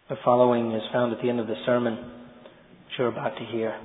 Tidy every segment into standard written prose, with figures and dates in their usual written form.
The following is found at the end of the sermon, which you're about to hear.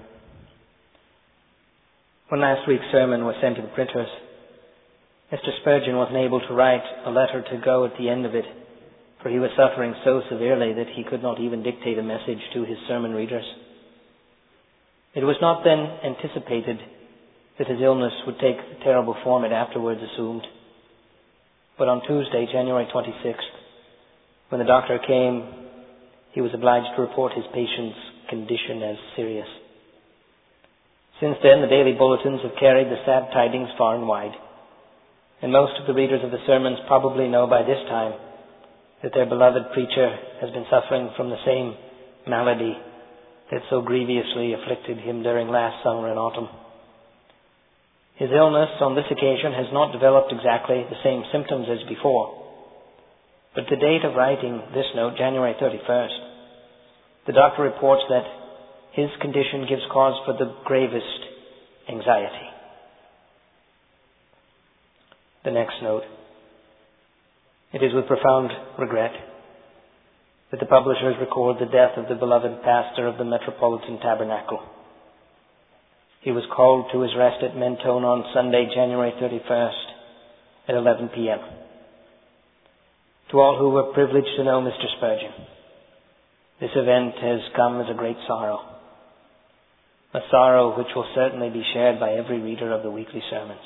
When last week's sermon was sent to the printers, Mr. Spurgeon wasn't able to write a letter to go at the end of it, for he was suffering so severely that he could not even dictate a message to his sermon readers. It was not then anticipated that his illness would take the terrible form it afterwards assumed. But on Tuesday, January 26th, when the doctor came, he was obliged to report his patient's condition as serious. Since then, the daily bulletins have carried the sad tidings far and wide, and most of the readers of the sermons probably know by this time that their beloved preacher has been suffering from the same malady that so grievously afflicted him during last summer and autumn. His illness on this occasion has not developed exactly the same symptoms as before, but the date of writing this note, January 31st, the doctor reports that his condition gives cause for the gravest anxiety. The next note. It is with profound regret that the publishers record the death of the beloved pastor of the Metropolitan Tabernacle. He was called to his rest at Mentone on Sunday, January 31st at 11 p.m. To all who were privileged to know Mr. Spurgeon, this event has come as a great sorrow. A sorrow which will certainly be shared by every reader of the weekly sermons.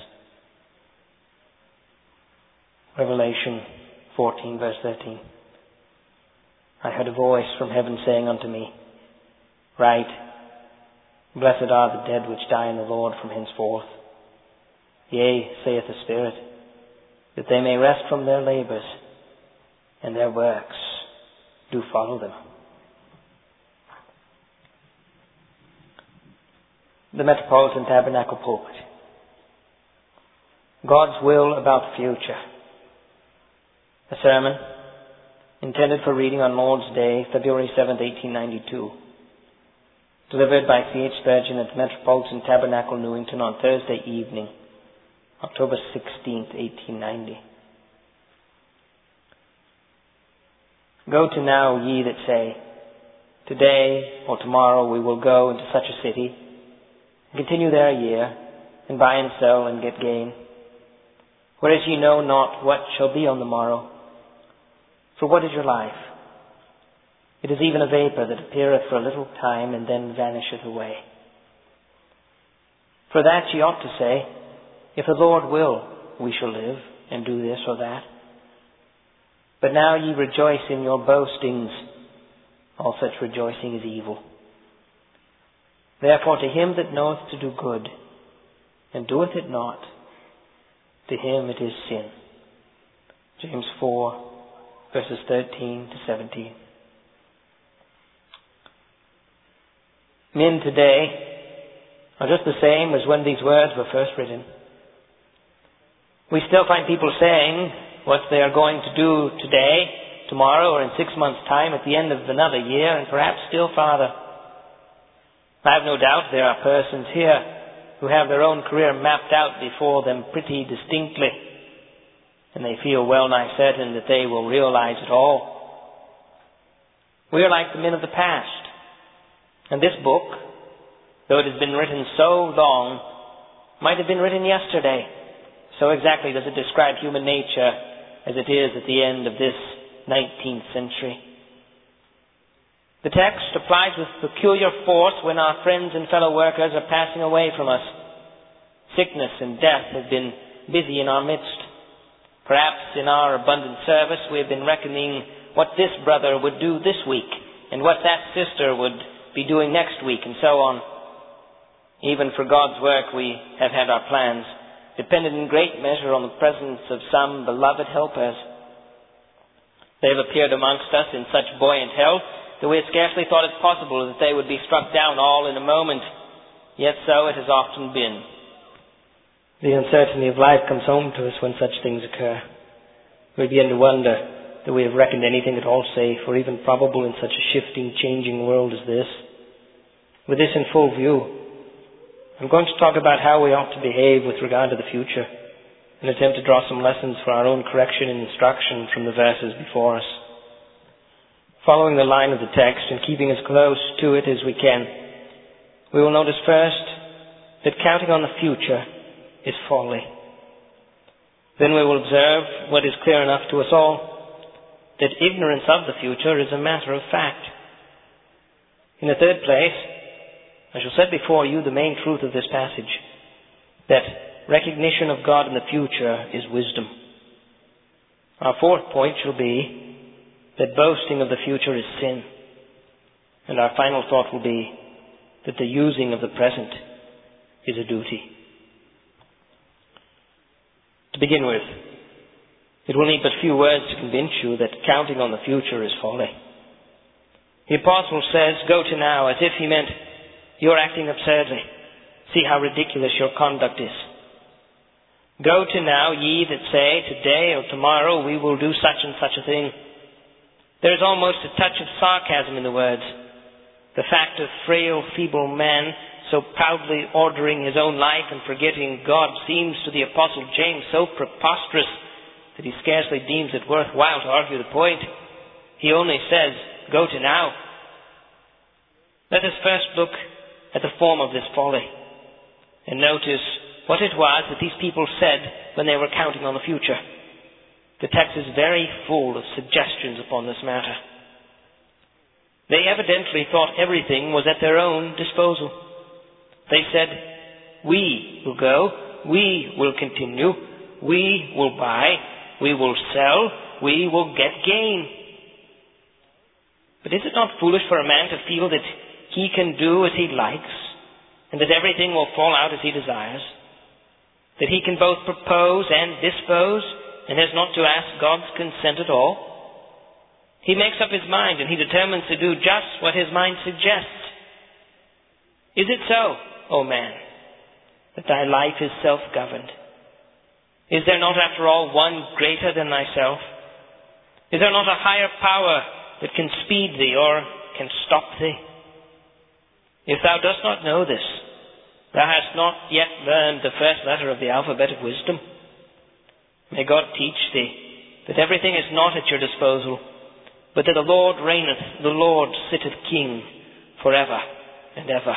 Revelation 14, verse 13. I heard a voice from heaven saying unto me, Write, Blessed are the dead which die in the Lord from henceforth. Yea, saith the Spirit, that they may rest from their labours, and their works do follow them. The Metropolitan Tabernacle Pulpit. God's will about the future. A sermon intended for reading on Lord's Day, February 7th, 1892. Delivered by C.H. Spurgeon at the Metropolitan Tabernacle, Newington on Thursday evening, October 16th, 1890. Go to now, ye that say, Today or tomorrow we will go into such a city, and continue there a year, and buy and sell and get gain. Whereas ye know not what shall be on the morrow. For what is your life? It is even a vapour that appeareth for a little time, and then vanisheth away. For that ye ought to say, If the Lord will, we shall live, and do this or that. But now ye rejoice in your boastings. All such rejoicing is evil. Therefore to him that knoweth to do good, and doeth it not, to him it is sin. James 4, verses 13 to 17. Men today are just the same as when these words were first written. We still find people saying what they are going to do today, tomorrow, or in 6 months' time, at the end of another year, and perhaps still farther. I have no doubt there are persons here who have their own career mapped out before them pretty distinctly, and they feel well nigh certain that they will realize it all. We are like the men of the past, and this book, though it has been written so long, might have been written yesterday. So exactly does it describe human nature as it is at the end of this 19th century. The text applies with peculiar force when our friends and fellow workers are passing away from us. Sickness and death have been busy in our midst. Perhaps in our abundant service we have been reckoning what this brother would do this week and what that sister would be doing next week, and so on. Even for God's work we have had our plans, dependent in great measure on the presence of some beloved helpers. They have appeared amongst us in such buoyant health that we had scarcely thought it possible that they would be struck down all in a moment. Yet so it has often been. The uncertainty of life comes home to us when such things occur. We begin to wonder that we have reckoned anything at all safe or even probable in such a shifting, changing world as this. With this in full view, I'm going to talk about how we ought to behave with regard to the future, and attempt to draw some lessons for our own correction and instruction from the verses before us. Following the line of the text and keeping as close to it as we can, we will notice first that counting on the future is folly. Then we will observe what is clear enough to us all, that ignorance of the future is a matter of fact. In the third place, I shall set before you the main truth of this passage, that recognition of God in the future is wisdom. Our fourth point shall be that boasting of the future is sin. And our final thought will be that the using of the present is a duty. To begin with, it will need but few words to convince you that counting on the future is folly. The apostle says, "Go to now," as if he meant, you're acting absurdly. See how ridiculous your conduct is. Go to now, ye that say, today or tomorrow we will do such and such a thing. There is almost a touch of sarcasm in the words. The fact of frail, feeble man so proudly ordering his own life and forgetting God seems to the Apostle James so preposterous that he scarcely deems it worthwhile to argue the point. He only says, go to now. Let us first look at the form of this folly and notice what it was that these people said when they were counting on the future. The text is very full of suggestions upon this matter. They evidently thought everything was at their own disposal. They said, we will go, we will continue, we will buy, we will sell, we will get gain. But is it not foolish for a man to feel that he can do as he likes, and that everything will fall out as he desires? That he can both propose and dispose, and has not to ask God's consent at all? He makes up his mind and he determines to do just what his mind suggests. Is it so, O man, that thy life is self-governed? Is there not, after all, one greater than thyself? Is there not a higher power that can speed thee or can stop thee? If thou dost not know this, thou hast not yet learned the first letter of the alphabet of wisdom. May God teach thee that everything is not at your disposal, but that the Lord reigneth, the Lord sitteth king forever and ever.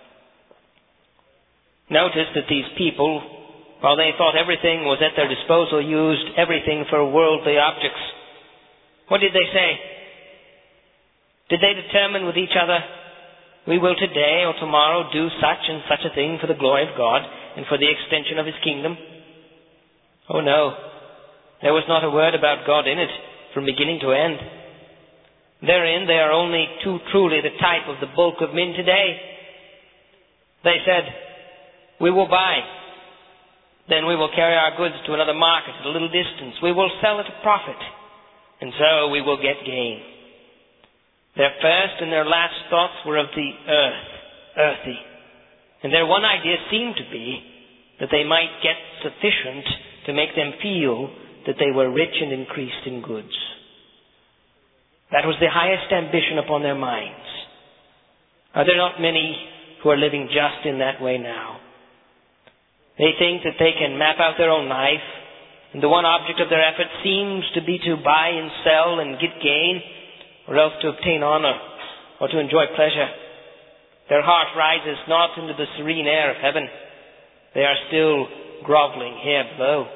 Notice that these people, while they thought everything was at their disposal, used everything for worldly objects. What did they say? Did they determine with each other, we will today or tomorrow do such and such a thing for the glory of God and for the extension of His kingdom? Oh no, there was not a word about God in it from beginning to end. Therein they are only too truly the type of the bulk of men today. They said, we will buy, then we will carry our goods to another market at a little distance. We will sell at a profit, and so we will get gain. Their first and their last thoughts were of the earthy, and their one idea seemed to be that they might get sufficient to make them feel that they were rich and increased in goods. That was the highest ambition upon their minds. Are there not many who are living just in that way now? They think that they can map out their own life, and the one object of their effort seems to be to buy and sell and get gain, or else to obtain honor, or to enjoy pleasure. Their heart rises not into the serene air of heaven. They are still groveling here below.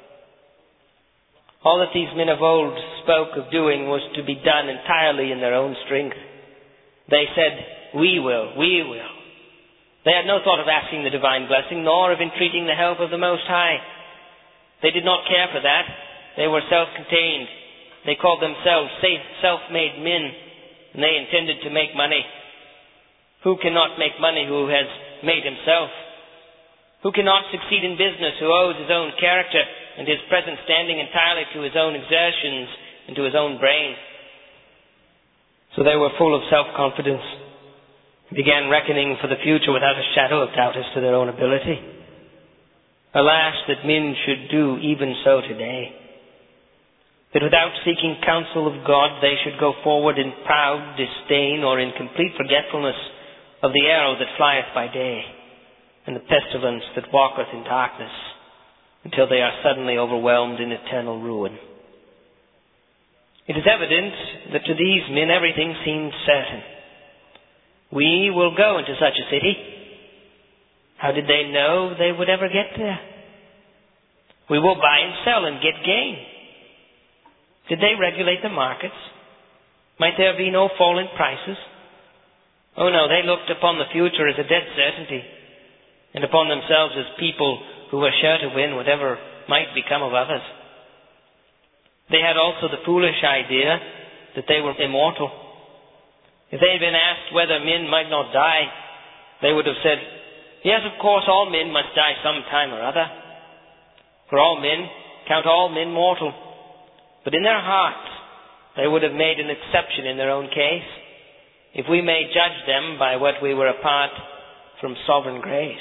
All that these men of old spoke of doing was to be done entirely in their own strength. They said, we will. They had no thought of asking the divine blessing, nor of entreating the help of the Most High. They did not care for that. They were self-contained. They called themselves self-made men, and they intended to make money. Who cannot make money who has made himself? Who cannot succeed in business who owes his own character and his present standing entirely to his own exertions and to his own brain? So they were full of self-confidence, began reckoning for the future without a shadow of doubt as to their own ability. Alas, that men should do even so today. That without seeking counsel of God, they should go forward in proud disdain or in complete forgetfulness of the arrow that flieth by day and the pestilence that walketh in darkness, until they are suddenly overwhelmed in eternal ruin. It is evident that to these men everything seemed certain. We will go into such a city. How did they know they would ever get there? We will buy and sell and get gain. Did they regulate the markets? Might there be no fall in prices? Oh no, they looked upon the future as a dead certainty, and upon themselves as people who were sure to win whatever might become of others. They had also the foolish idea that they were immortal. If they had been asked whether men might not die, they would have said, yes, of course, all men must die some time or other. For all men count all men mortal. But in their hearts, they would have made an exception in their own case, if we may judge them by what we were apart from sovereign grace.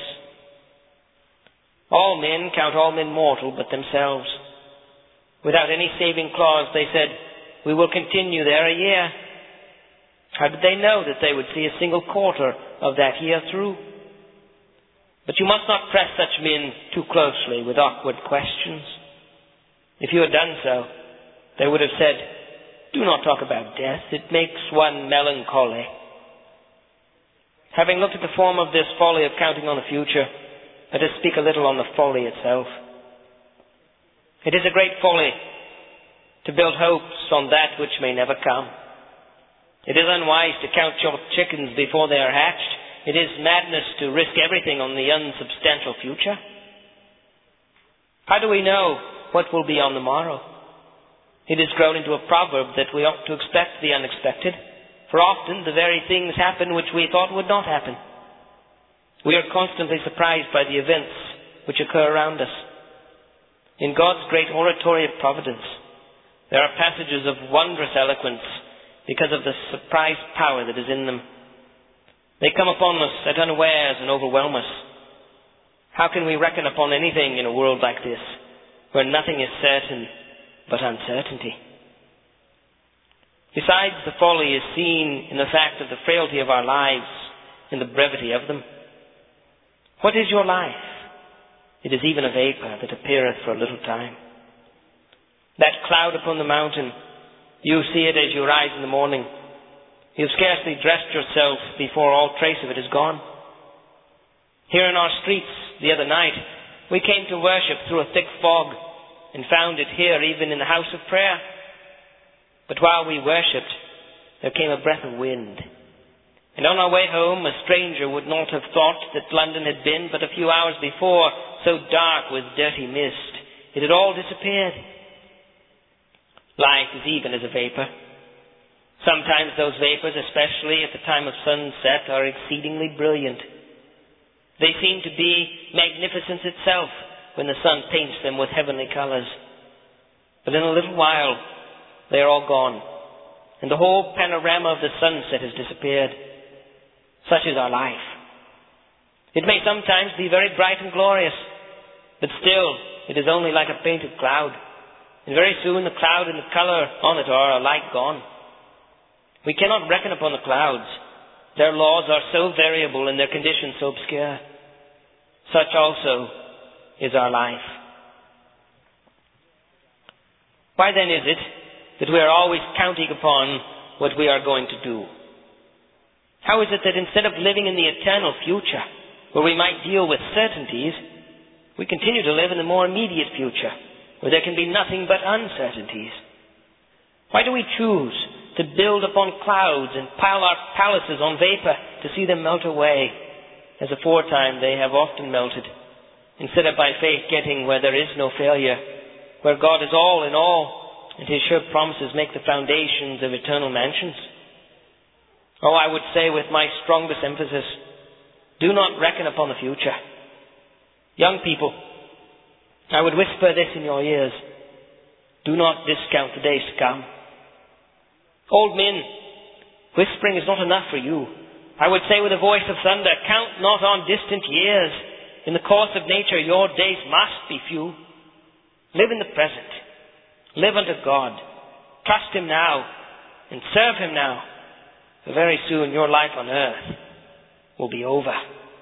All men count all men mortal but themselves. Without any saving clause, they said, we will continue there a year. How did they know that they would see a single quarter of that year through? But you must not press such men too closely with awkward questions. If you had done so, they would have said, do not talk about death. It makes one melancholy. Having looked at the form of this folly of counting on the future, let us speak a little on the folly itself. It is a great folly to build hopes on that which may never come. It is unwise to count your chickens before they are hatched. It is madness to risk everything on the unsubstantial future. How do we know what will be on the morrow? It has grown into a proverb that we ought to expect the unexpected, for often the very things happen which we thought would not happen. We are constantly surprised by the events which occur around us. In God's great oratory of providence, there are passages of wondrous eloquence because of the surprise power that is in them. They come upon us at unawares and overwhelm us. How can we reckon upon anything in a world like this, where nothing is certain but uncertainty? Besides, the folly is seen in the fact of the frailty of our lives, in the brevity of them. What is your life? It is even a vapour that appeareth for a little time. That cloud upon the mountain, you see it as you rise in the morning. You have scarcely dressed yourself before all trace of it is gone. Here in our streets the other night, we came to worship through a thick fog and found it here even in the house of prayer. But while we worshipped, there came a breath of wind. And on our way home, a stranger would not have thought that London had been but a few hours before so dark with dirty mist. It had all disappeared. Life is even as a vapour. Sometimes those vapours, especially at the time of sunset, are exceedingly brilliant. They seem to be magnificence itself when the sun paints them with heavenly colours. But in a little while, they are all gone, and the whole panorama of the sunset has disappeared. Such is our life. It may sometimes be very bright and glorious, but still it is only like a painted cloud, and very soon the cloud and the colour on it are alike gone. We cannot reckon upon the clouds. Their laws are so variable and their conditions so obscure. Such also is our life. Why then is it that we are always counting upon what we are going to do? How is it that instead of living in the eternal future, where we might deal with certainties, we continue to live in the more immediate future, where there can be nothing but uncertainties? Why do we choose to build upon clouds and pile our palaces on vapour to see them melt away, as aforetime they have often melted, instead of by faith getting where there is no failure, where God is all in all, and His sure promises make the foundations of eternal mansions? Oh, I would say with my strongest emphasis, do not reckon upon the future. Young people, I would whisper this in your ears. Do not discount the days to come. Old men, whispering is not enough for you. I would say with a voice of thunder, count not on distant years. In the course of nature, your days must be few. Live in the present. Live unto God. Trust Him now and serve Him now. For very soon your life on earth will be over.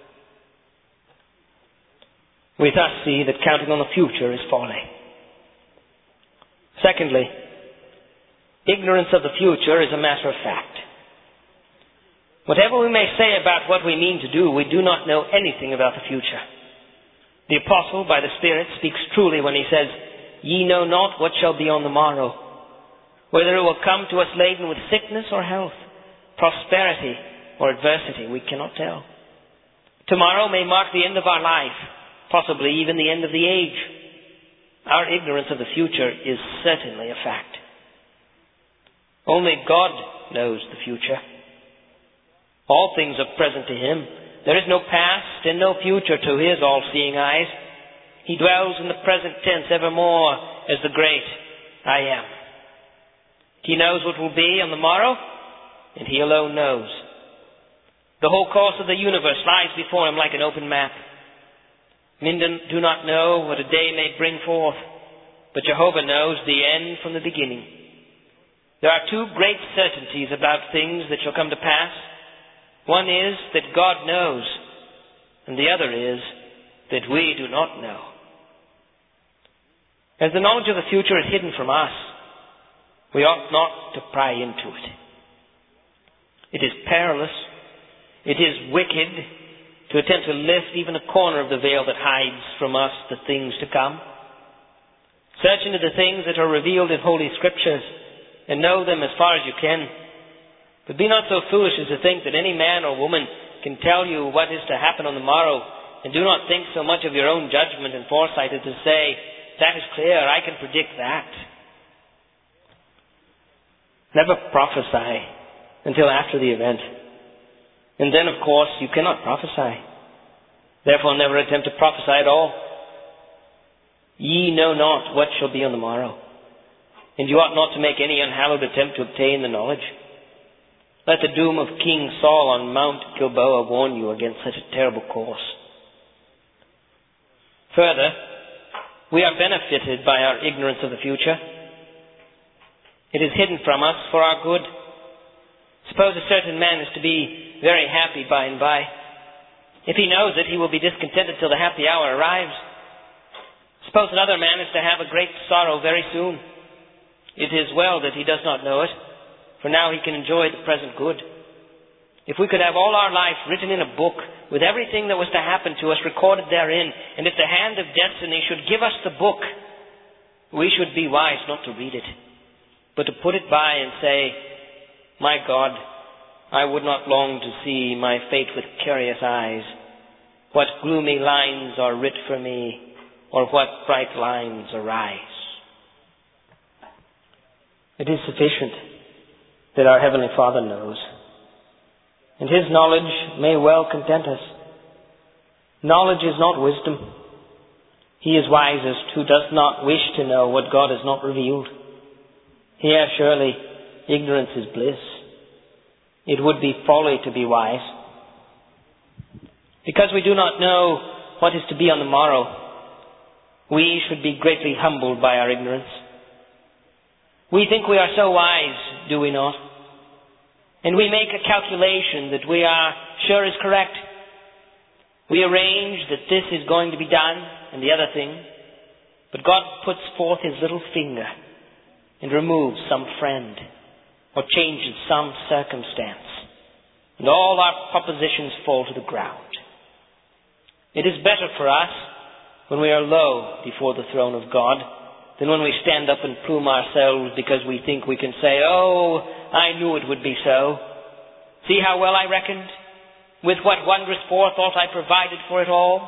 We thus see that counting on the future is folly. Secondly, Ignorance of the future is a matter of fact. Whatever we may say about what we mean to do, we do not know anything about the future. The Apostle, by the Spirit, speaks truly when he says, "Ye know not what shall be on the morrow, whether it will come to us laden with sickness or health, prosperity or adversity, we cannot tell." Tomorrow may mark the end of our life, possibly even the end of the age. Our ignorance of the future is certainly a fact. Only God knows the future. All things are present to him. There is no past and no future to his all-seeing eyes. He dwells in the present tense evermore as the great I am. He knows what will be on the morrow, and he alone knows. The whole course of the universe lies before him like an open map. Men do not know what a day may bring forth, but Jehovah knows the end from the beginning. There are two great certainties about things that shall come to pass. One is that God knows, and the other is that we do not know. As the knowledge of the future is hidden from us, we ought not to pry into it. It is perilous, it is wicked to attempt to lift even a corner of the veil that hides from us the things to come. Search into the things that are revealed in Holy Scriptures and know them as far as you can. But be not so foolish as to think that any man or woman can tell you what is to happen on the morrow, and do not think so much of your own judgment and foresight as to say, "That is clear, I can predict that." Never prophesy until after the event. And then, of course, you cannot prophesy. Therefore, never attempt to prophesy at all. Ye know not what shall be on the morrow, and you ought not to make any unhallowed attempt to obtain the knowledge. Let the doom of King Saul on Mount Gilboa warn you against such a terrible course. Further, we are benefited by our ignorance of the future. It is hidden from us for our good. Suppose a certain man is to be very happy by and by. If he knows it, he will be discontented till the happy hour arrives. Suppose another man is to have a great sorrow very soon. It is well that he does not know it, for now he can enjoy the present good. If we could have all our life written in a book, with everything that was to happen to us recorded therein, and if the hand of destiny should give us the book, we should be wise not to read it, but to put it by and say, "My God, I would not long to see my fate with curious eyes. What gloomy lines are writ for me, or what bright lines arise." It is sufficient that our Heavenly Father knows, and His knowledge may well content us. Knowledge is not wisdom. He is wisest who does not wish to know what God has not revealed. Here surely ignorance is bliss. It would be folly to be wise. Because we do not know what is to be on the morrow, we should be greatly humbled by our ignorance. We think we are so wise, do we not? And we make a calculation that we are sure is correct. We arrange that this is going to be done and the other thing, but God puts forth His little finger and removes some friend or changes some circumstance, and all our propositions fall to the ground. It is better for us when we are low before the throne of God than when we stand up and plume ourselves because we think we can say, "Oh, I knew it would be so. See how well I reckoned? With what wondrous forethought I provided for it all."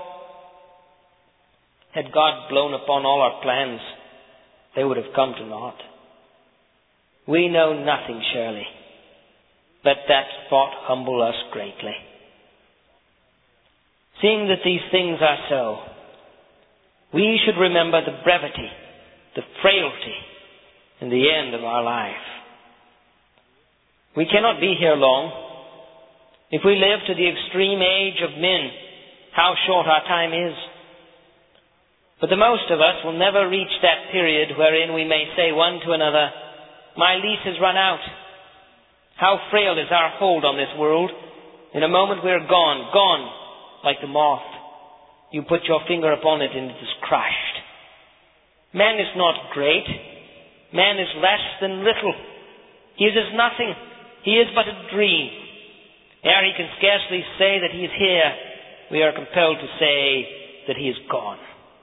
Had God blown upon all our plans, they would have come to naught. We know nothing, surely. Let that thought humble us greatly. Seeing that these things are so, we should remember the brevity, the frailty, and the end of our life. We cannot be here long. If we live to the extreme age of men, how short our time is. But the most of us will never reach that period wherein we may say one to another, "My lease has run out." How frail is our hold on this world. In a moment we are gone, gone like the moth. You put your finger upon it and it is crushed. Man is not great. Man is less than little. He is as nothing. He is but a dream. Ere he can scarcely say that he is here, we are compelled to say that he is gone.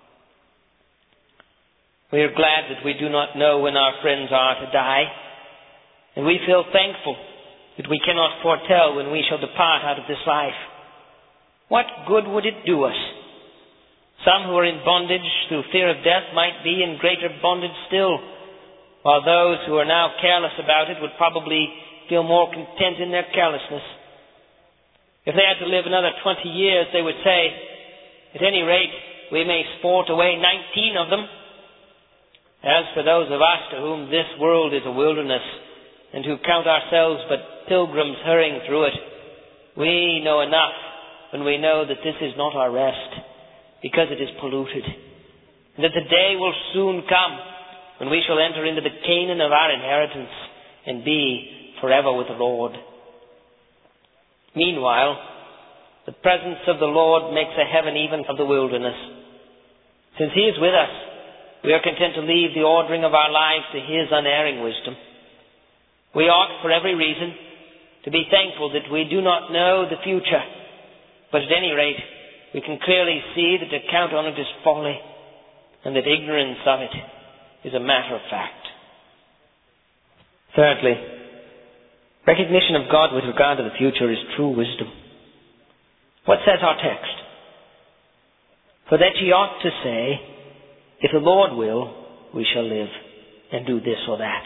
We are glad that we do not know when our friends are to die, and we feel thankful that we cannot foretell when we shall depart out of this life. What good would it do us? Some who are in bondage through fear of death might be in greater bondage still, while those who are now careless about it would probably feel more content in their carelessness. If they had to live another 20 years, they would say, at any rate, we may sport away 19 of them. As for those of us to whom this world is a wilderness, and who count ourselves but pilgrims hurrying through it, we know enough when we know that this is not our rest, because it is polluted, and that the day will soon come when we shall enter into the Canaan of our inheritance and be forever with the Lord. Meanwhile, the presence of the Lord makes a heaven even of the wilderness. Since he is with us, we are content to leave the ordering of our lives to his unerring wisdom. We ought, for every reason, to be thankful that we do not know the future, but at any rate, we can clearly see that to count on it is folly, and that ignorance of it is a matter of fact. Thirdly, recognition of God with regard to the future is true wisdom. What says our text? For that ye ought to say, if the Lord will, we shall live, and do this or that.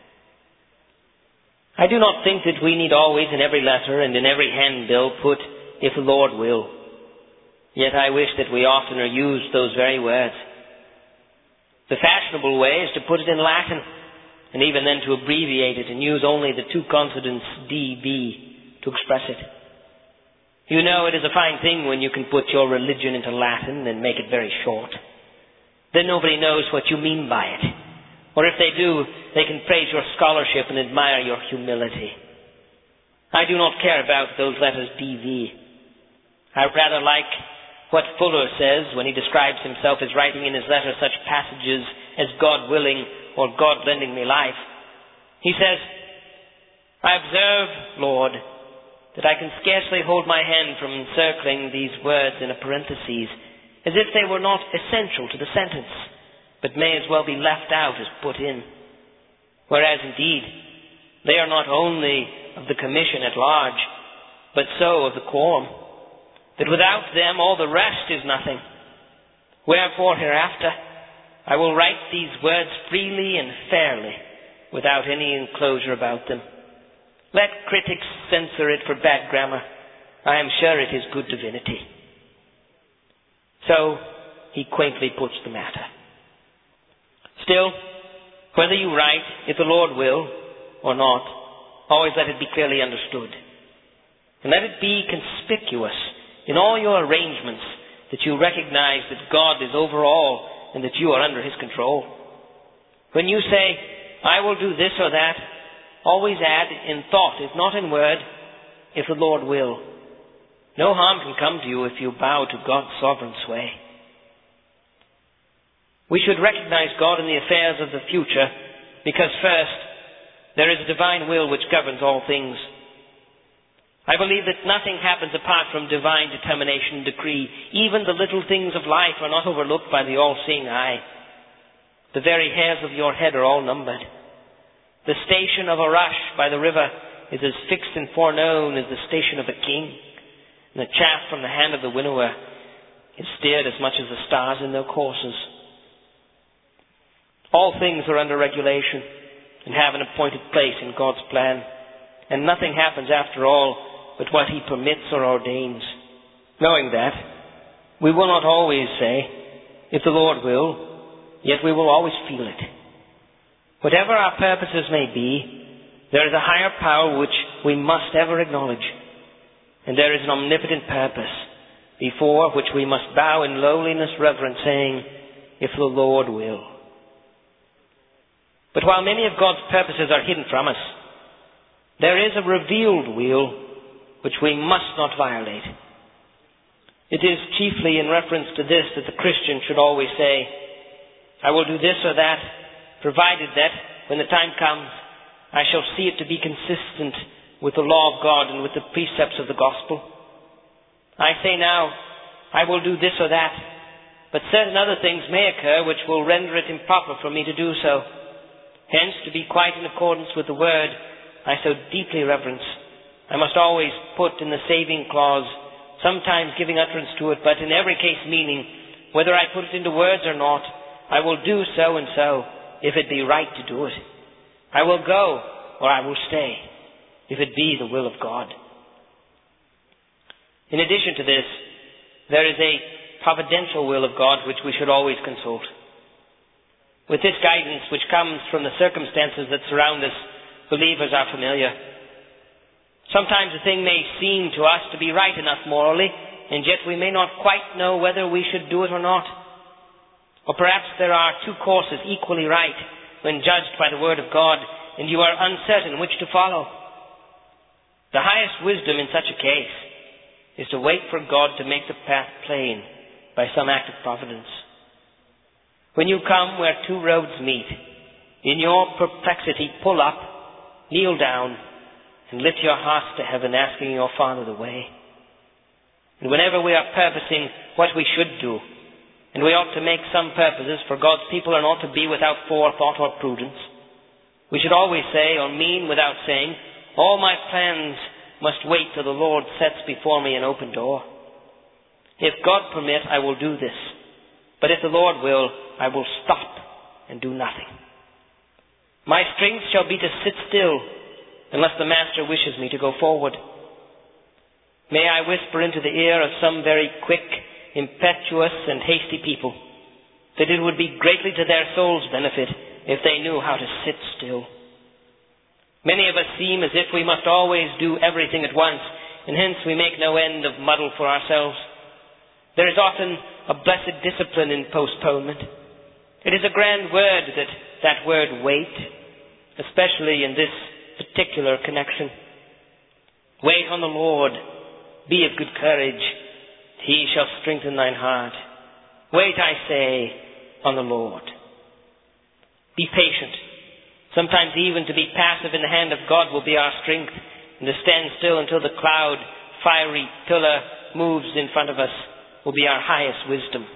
I do not think that we need always in every letter and in every handbill put, if the Lord will. Yet I wish that we oftener used those very words. The fashionable way is to put it in Latin, and even then to abbreviate it and use only the two consonants DB to express it. You know it is a fine thing when you can put your religion into Latin and make it very short. Then nobody knows what you mean by it. Or if they do, they can praise your scholarship and admire your humility. I do not care about those letters DV. I rather like what Fuller says when he describes himself as writing in his letter such passages as God willing or God lending me life. He says, I observe, Lord, that I can scarcely hold my hand from encircling these words in a parenthesis, as if they were not essential to the sentence, but may as well be left out as put in. Whereas indeed, they are not only of the commission at large, but so of the quorum, that without them all the rest is nothing. Wherefore hereafter I will write these words freely and fairly, without any enclosure about them. Let critics censor it for bad grammar. I am sure it is good divinity. So he quaintly puts the matter. Still, whether you write, if the Lord will, or not, always let it be clearly understood. And let it be conspicuous in all your arrangements that you recognize that God is over all and that you are under his control. When you say, I will do this or that, always add in thought, if not in word, if the Lord will. No harm can come to you if you bow to God's sovereign sway. We should recognize God in the affairs of the future because first, there is a divine will which governs all things. I believe that nothing happens apart from divine determination and decree. Even the little things of life are not overlooked by the all-seeing eye. The very hairs of your head are all numbered. The station of a rush by the river is as fixed and foreknown as the station of a king. And the chaff from the hand of the winnower is steered as much as the stars in their courses. All things are under regulation and have an appointed place in God's plan. And nothing happens after all but what he permits or ordains. Knowing that, we will not always say, if the Lord will, yet we will always feel it. Whatever our purposes may be, there is a higher power which we must ever acknowledge. And there is an omnipotent purpose, before which we must bow in lowliness reverence, saying, if the Lord will. But while many of God's purposes are hidden from us, there is a revealed will which we must not violate. It is chiefly in reference to this that the Christian should always say, I will do this or that, provided that, when the time comes, I shall see it to be consistent with the law of God and with the precepts of the gospel. I say now, I will do this or that, but certain other things may occur which will render it improper for me to do so. Hence, to be quite in accordance with the word I so deeply reverence, I must always put in the saving clause, sometimes giving utterance to it, but in every case meaning, whether I put it into words or not, I will do so and so, if it be right to do it. I will go, or I will stay, if it be the will of God. In addition to this, there is a providential will of God which we should always consult. With this guidance, which comes from the circumstances that surround us, believers are familiar. Sometimes a thing may seem to us to be right enough morally, and yet we may not quite know whether we should do it or not. Or perhaps there are two courses equally right when judged by the Word of God, and you are uncertain which to follow. The highest wisdom in such a case is to wait for God to make the path plain by some act of providence. When you come where two roads meet, in your perplexity pull up, kneel down, and lift your hearts to heaven, asking your Father the way. And whenever we are purposing what we should do, and we ought to make some purposes, for God's people are not to be without forethought or prudence, we should always say, or mean without saying, all my plans must wait till the Lord sets before me an open door. If God permit, I will do this. But if the Lord will, I will stop and do nothing. My strength shall be to sit still, unless the Master wishes me to go forward. May I whisper into the ear of some very quick, impetuous and hasty people that it would be greatly to their soul's benefit if they knew how to sit still. Many of us seem as if we must always do everything at once, and hence we make no end of muddle for ourselves. There is often a blessed discipline in postponement. It is a grand word, that word wait, especially in this particular connection. Wait on the Lord, be of good courage, he shall strengthen thine heart. Wait, I say, on the Lord. Be patient. Sometimes even to be passive in the hand of God will be our strength, and to stand still until the cloud, fiery pillar moves in front of us will be our highest wisdom.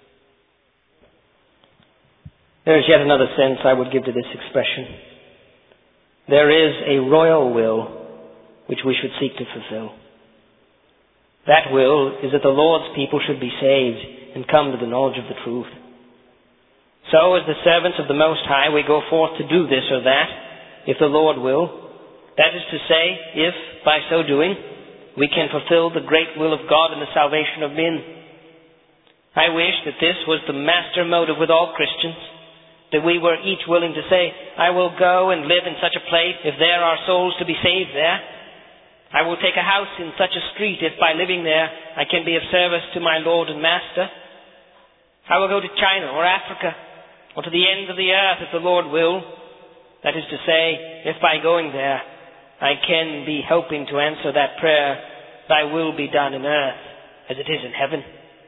There is yet another sense I would give to this expression. There is a royal will which we should seek to fulfill. That will is that the Lord's people should be saved and come to the knowledge of the truth. So, as the servants of the Most High, we go forth to do this or that, if the Lord will. That is to say, if, by so doing, we can fulfill the great will of God in the salvation of men. I wish that this was the master motive with all Christians, that we were each willing to say, I will go and live in such a place if there are souls to be saved there. I will take a house in such a street if by living there I can be of service to my Lord and Master. I will go to China or Africa or to the ends of the earth if the Lord will. That is to say, if by going there I can be helping to answer that prayer, thy will be done in earth as it is in heaven.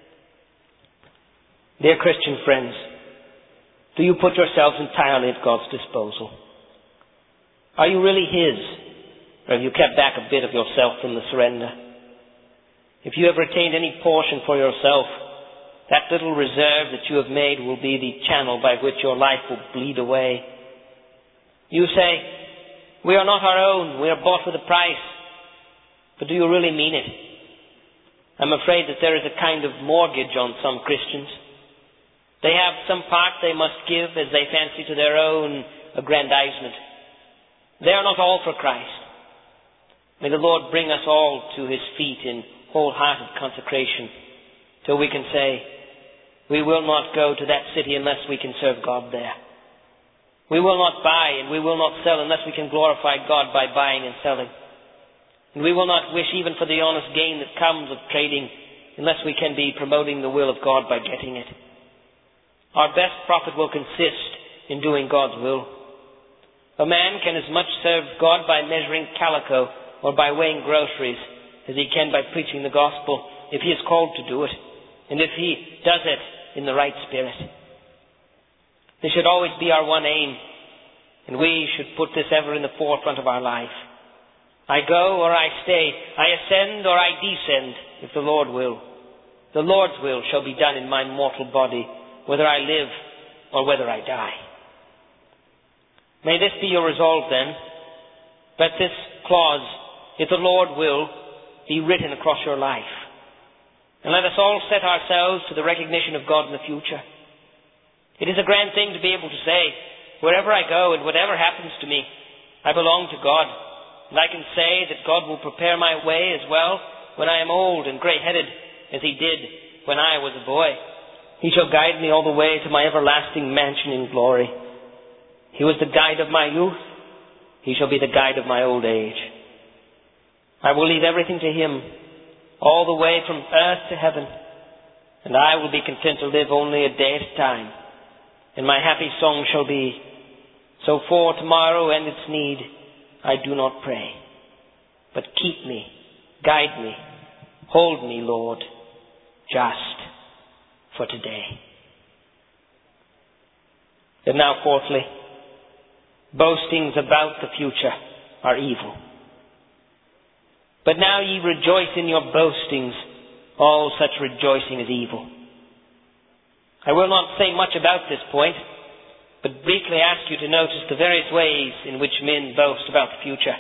Dear Christian friends, do you put yourselves entirely at God's disposal? Are you really His? Or have you kept back a bit of yourself from the surrender? If you have retained any portion for yourself, that little reserve that you have made will be the channel by which your life will bleed away. You say, we are not our own, we are bought with a price. But do you really mean it? I'm afraid that there is a kind of mortgage on some Christians. They have some part they must give as they fancy to their own aggrandizement. They are not all for Christ. May the Lord bring us all to His feet in wholehearted consecration till we can say, we will not go to that city unless we can serve God there. We will not buy and we will not sell unless we can glorify God by buying and selling. And we will not wish even for the honest gain that comes of trading unless we can be promoting the will of God by getting it. Our best profit will consist in doing God's will. A man can as much serve God by measuring calico or by weighing groceries as he can by preaching the gospel, if he is called to do it, and if he does it in the right spirit. This should always be our one aim. and we should put this ever in the forefront of our life. I go or I stay, I ascend or I descend, if the Lord will. The Lord's will shall be done in my mortal body, whether I live or whether I die. May this be your resolve then. Let this clause, if the Lord will, be written across your life. And let us all set ourselves to the recognition of God in the future. It is a grand thing to be able to say, wherever I go and whatever happens to me, I belong to God. And I can say that God will prepare my way as well when I am old and grey-headed as He did when I was a boy. He shall guide me all the way to my everlasting mansion in glory. He was the guide of my youth. He shall be the guide of my old age. I will leave everything to Him, all the way from earth to heaven, and I will be content to live only a day at a time. And my happy song shall be, so for tomorrow and its need, I do not pray. But keep me, guide me, hold me, Lord, just for today. And now fourthly, boastings about the future are evil. But now ye rejoice in your boastings, all such rejoicing is evil. I will not say much about this point, but briefly ask you to notice the various ways in which men boast about the future.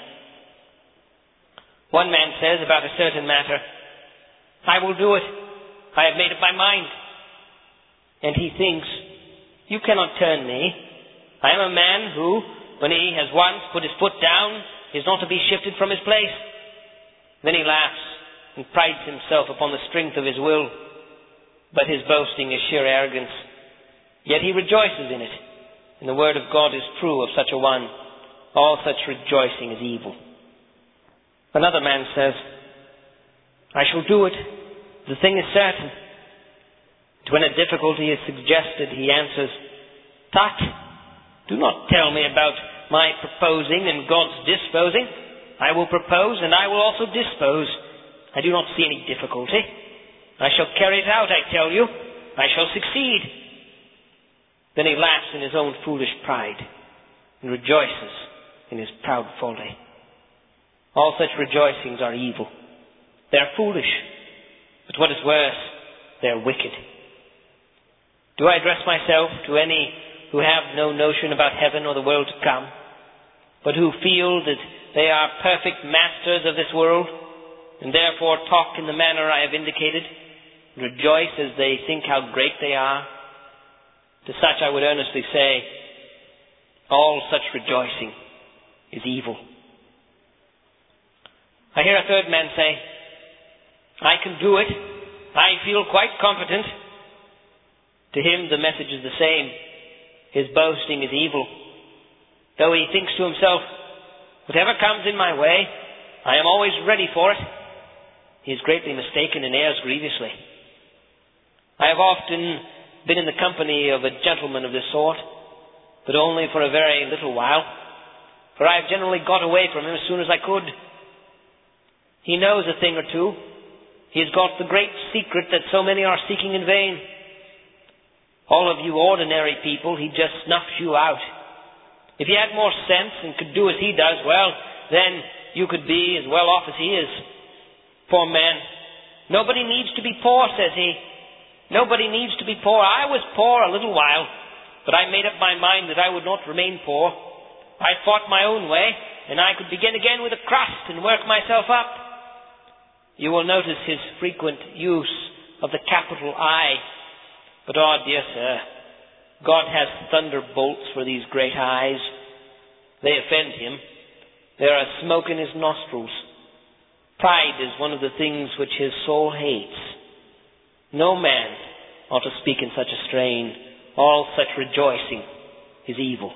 One man says about a certain matter, I will do it. I have made up my mind. And he thinks, you cannot turn me. I am a man who, when he has once put his foot down, is not to be shifted from his place. Then he laughs and prides himself upon the strength of his will. But his boasting is sheer arrogance. Yet he rejoices in it. And the word of God is true of such a one. All such rejoicing is evil. Another man says, I shall do it. The thing is certain. And when a difficulty is suggested, he answers, Tut, do not tell me about my proposing and God's disposing. I will propose and I will also dispose. I do not see any difficulty. I shall carry it out, I tell you. I shall succeed. Then he laughs in his own foolish pride and rejoices in his proud folly. All such rejoicings are evil. They are foolish, but what is worse, they are wicked. Do I address myself to any who have no notion about heaven or the world to come, but who feel that they are perfect masters of this world, and therefore talk in the manner I have indicated, and rejoice as they think how great they are? To such I would earnestly say, all such rejoicing is evil. I hear a third man say, I can do it. I feel quite competent. To him the message is the same. His boasting is evil. Though he thinks to himself, whatever comes in my way, I am always ready for it, he is greatly mistaken and errs grievously. I have often been in the company of a gentleman of this sort, but only for a very little while, for I have generally got away from him as soon as I could. He knows a thing or two. He has got the great secret that so many are seeking in vain. All of you ordinary people, he just snuffs you out. If he had more sense and could do as he does, well, then you could be as well off as he is. Poor man. Nobody needs to be poor, says he. Nobody needs to be poor. I was poor a little while, but I made up my mind that I would not remain poor. I fought my own way, and I could begin again with a crust and work myself up. You will notice his frequent use of the capital I. But, oh dear sir, God has thunderbolts for these great eyes. They offend him. They are a smoke in his nostrils. Pride is one of the things which his soul hates. No man ought to speak in such a strain. All such rejoicing is evil.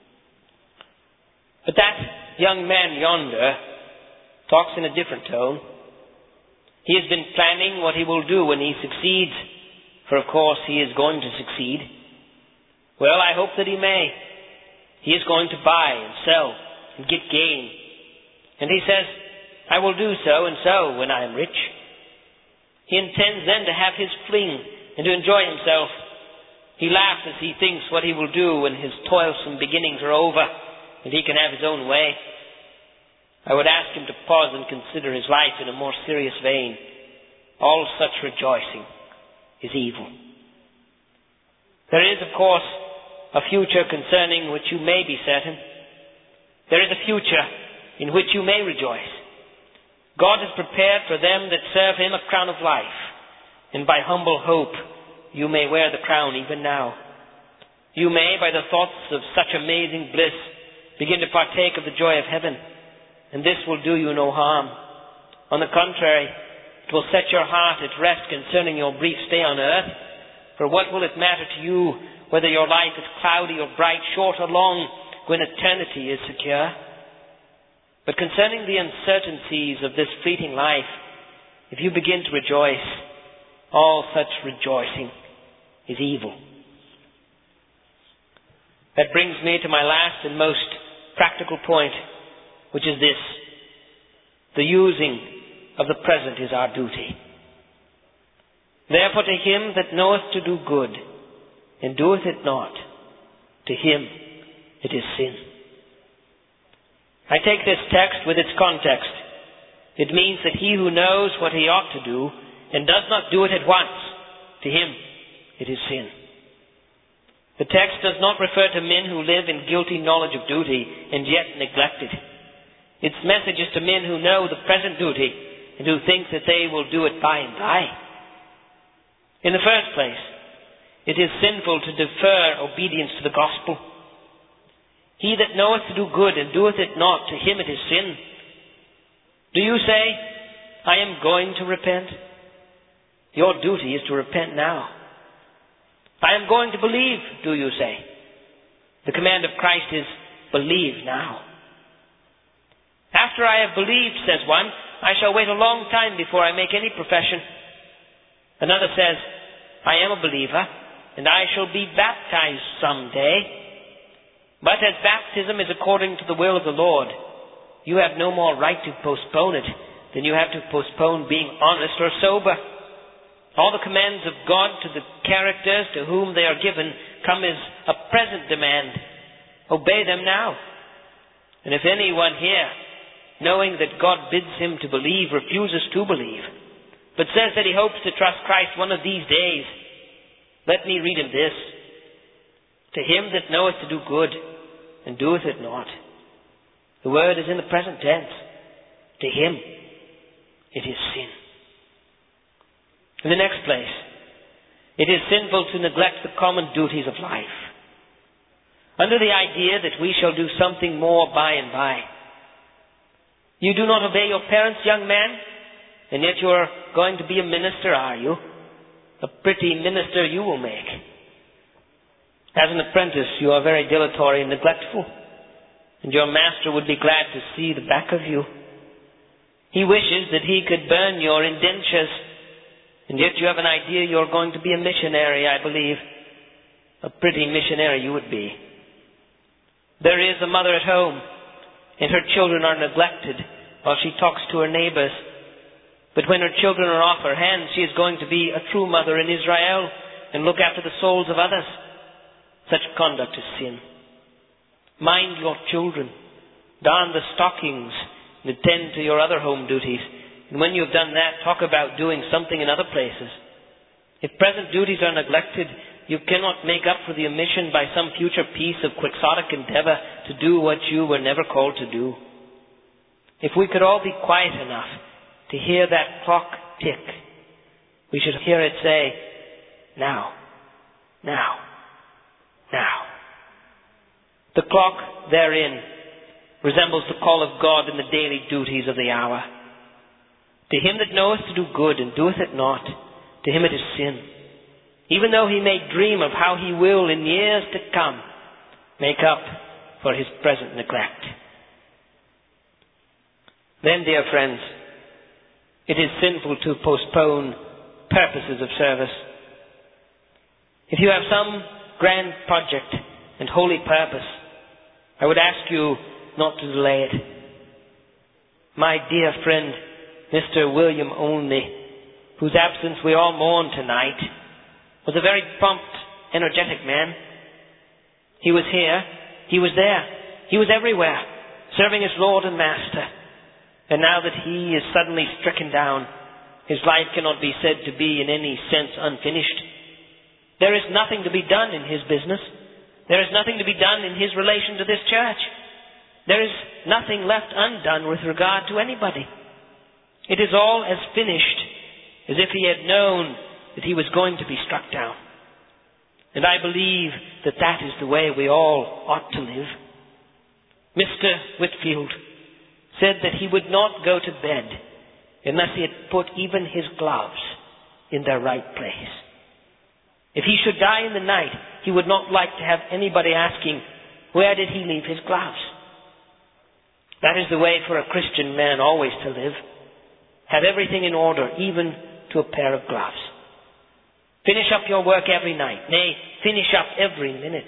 But that young man yonder talks in a different tone. He has been planning what he will do when he succeeds, for of course he is going to succeed. Well, I hope that he may. He is going to buy and sell and get gain. And he says, I will do so and so when I am rich. He intends then to have his fling and to enjoy himself. He laughs as he thinks what he will do when his toilsome beginnings are over and he can have his own way, I would ask him to pause and consider his life in a more serious vein. All such rejoicing is evil. There is, of course, a future concerning which you may be certain. There is a future in which you may rejoice. God has prepared for them that serve him a crown of life, and by humble hope you may wear the crown even now. You may, by the thoughts of such amazing bliss, begin to partake of the joy of heaven, and this will do you no harm. On the contrary, it will set your heart at rest concerning your brief stay on earth. For what will it matter to you whether your life is cloudy or bright, short or long, when eternity is secure? But concerning the uncertainties of this fleeting life, if you begin to rejoice, all such rejoicing is evil. That brings me to my last and most practical point, which is this: the using of the present is our duty. Therefore to him that knoweth to do good, and doeth it not, to him it is sin. I take this text with its context. It means that he who knows what he ought to do, and does not do it at once, to him it is sin. The text does not refer to men who live in guilty knowledge of duty, and yet neglect it. Its message is to men who know the present duty, and who think that they will do it by and by. In the first place, it is sinful to defer obedience to the gospel. He that knoweth to do good and doeth it not, to him it is sin. Do you say, I am going to repent? Your duty is to repent now. I am going to believe, do you say? The command of Christ is, believe now. After I have believed, says one, I shall wait a long time before I make any profession. Another says, I am a believer, and I shall be baptized someday. But as baptism is according to the will of the Lord, you have no more right to postpone it than you have to postpone being honest or sober. All the commands of God to the characters to whom they are given come as a present demand. Obey them now. And if anyone here, knowing that God bids him to believe, refuses to believe, but says that he hopes to trust Christ one of these days, let me read him this: to him that knoweth to do good, and doeth it not. The word is in the present tense. To him it is sin. In the next place, it is sinful to neglect the common duties of life, under the idea that we shall do something more by and by. You do not obey your parents, young man, and yet you are going to be a minister, are you? A pretty minister you will make. As an apprentice, you are very dilatory and neglectful, and your master would be glad to see the back of you. He wishes that he could burn your indentures, and yet you have an idea you're going to be a missionary, I believe. A pretty missionary you would be. There is a mother at home, and her children are neglected while she talks to her neighbors. But when her children are off her hands, she is going to be a true mother in Israel and look after the souls of others. Such conduct is sin. Mind your children. Darn the stockings and attend to your other home duties. And when you have done that, talk about doing something in other places. If present duties are neglected, you cannot make up for the omission by some future piece of quixotic endeavor to do what you were never called to do. If we could all be quiet enough to hear that clock tick, we should hear it say, now, now, now. The clock therein resembles the call of God in the daily duties of the hour. To him that knoweth to do good and doeth it not, to him it is sin. Even though he may dream of how he will in years to come make up for his present neglect. Then, dear friends, it is sinful to postpone purposes of service. If you have some grand project and holy purpose, I would ask you not to delay it. My dear friend, Mr. William Olney, whose absence we all mourn tonight, was a very prompt, energetic man. He was here, he was there, he was everywhere, serving his Lord and Master. And now that he is suddenly stricken down, his life cannot be said to be in any sense unfinished. There is nothing to be done in his business. There is nothing to be done in his relation to this church. There is nothing left undone with regard to anybody. It is all as finished as if he had known that he was going to be struck down. And I believe that that is the way we all ought to live. Mr. Whitefield said that he would not go to bed unless he had put even his gloves in their right place. If he should die in the night, he would not like to have anybody asking, where did he leave his gloves? That is the way for a Christian man always to live. Have everything in order, even to a pair of gloves. Finish up your work every night. Nay, finish up every minute.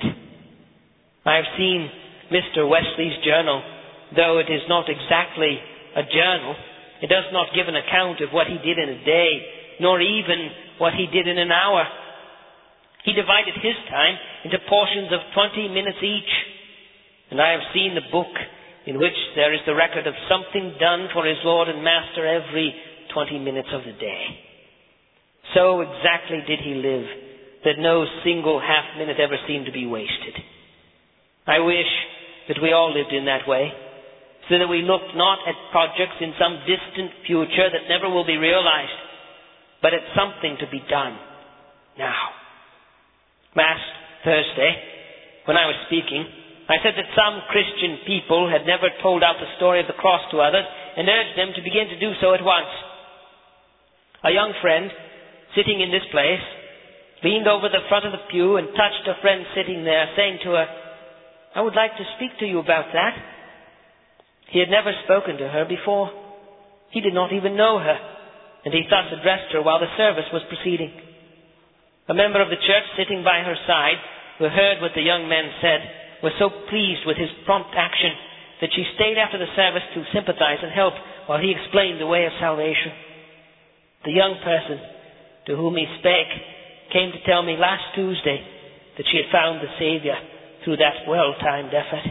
I have seen Mr. Wesley's journal. Though it is not exactly a journal, it does not give an account of what he did in a day, nor even what he did in an hour. He divided his time into portions of 20 minutes each. And I have seen the book in which there is the record of something done for his Lord and Master every 20 minutes of the day. So exactly did he live that no single half minute ever seemed to be wasted. I wish that we all lived in that way, so that we looked not at projects in some distant future that never will be realized, but at something to be done now. Last Thursday, when I was speaking, I said that some Christian people had never told out the story of the cross to others, and urged them to begin to do so at once. A young friend, sitting in this place, leaned over the front of the pew and touched a friend sitting there, saying to her, I would like to speak to you about that. He had never spoken to her before. He did not even know her, and he thus addressed her while the service was proceeding. A member of the church sitting by her side, who heard what the young man said, was so pleased with his prompt action that she stayed after the service to sympathize and help while he explained the way of salvation. The young person to whom he spake came to tell me last Tuesday that she had found the Saviour through that well-timed effort.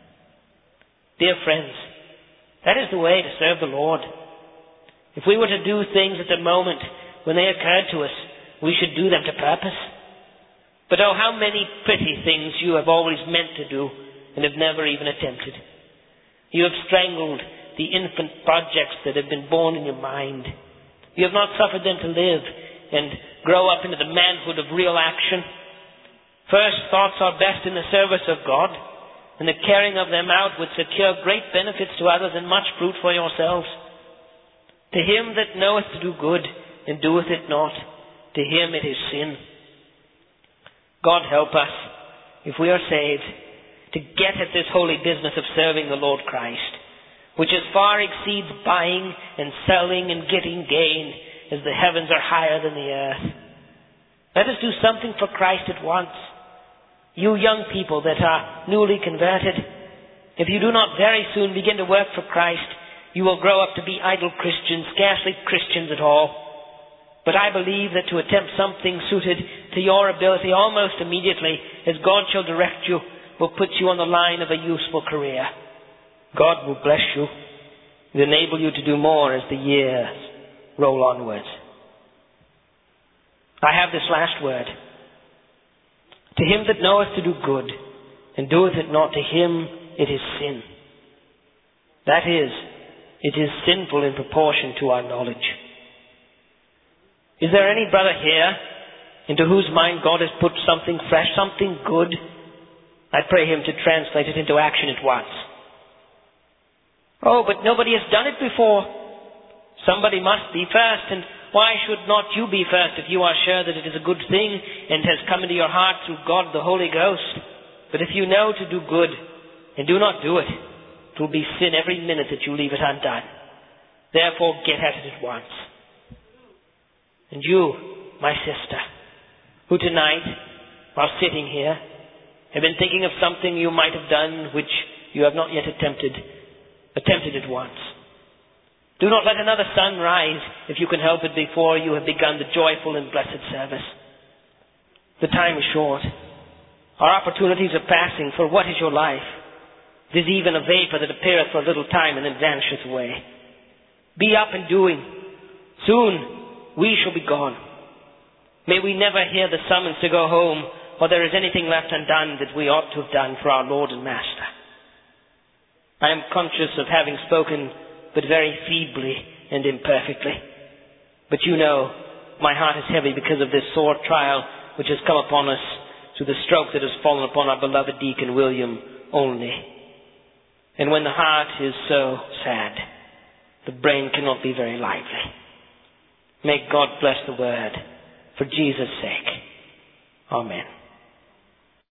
Dear friends, that is the way to serve the Lord. If we were to do things at the moment when they occurred to us, we should do them to purpose. But oh, how many pretty things you have always meant to do and have never even attempted. You have strangled the infant projects that have been born in your mind. You have not suffered them to live and grow up into the manhood of real action. First thoughts are best in the service of God, and the carrying of them out would secure great benefits to others and much fruit for yourselves. To him that knoweth to do good and doeth it not, to him it is sin. God help us, if we are saved, to get at this holy business of serving the Lord Christ, which as far exceeds buying and selling and getting gain as the heavens are higher than the earth. Let us do something for Christ at once. You young people that are newly converted, if you do not very soon begin to work for Christ, you will grow up to be idle Christians, scarcely Christians at all. But I believe that to attempt something suited to your ability almost immediately, as God shall direct you, will put you on the line of a useful career. God will bless you and enable you to do more as the years roll onwards. I have this last word. To him that knoweth to do good and doeth it not, to him it is sin. That is, it is sinful in proportion to our knowledge. Is there any brother here into whose mind God has put something fresh, something good? I pray him to translate it into action at once. Oh, but nobody has done it before. Somebody must be first, and why should not you be first if you are sure that it is a good thing and has come into your heart through God the Holy Ghost? But if you know to do good and do not do it, it will be sin every minute that you leave it undone. Therefore get at it at once. And you, my sister, who tonight, while sitting here, have been thinking of something you might have done which you have not yet attempted at once. Do not let another sun rise, if you can help it, before you have begun the joyful and blessed service. The time is short. Our opportunities are passing, for what is your life? It is even a vapour that appeareth for a little time and then vanisheth away. Be up and doing. Soon we shall be gone. May we never hear the summons to go home, or there is anything left undone that we ought to have done for our Lord and Master. I am conscious of having spoken but very feebly and imperfectly. But you know, my heart is heavy because of this sore trial which has come upon us through the stroke that has fallen upon our beloved Deacon William only. And when the heart is so sad, the brain cannot be very lively. May God bless the word for Jesus' sake. Amen.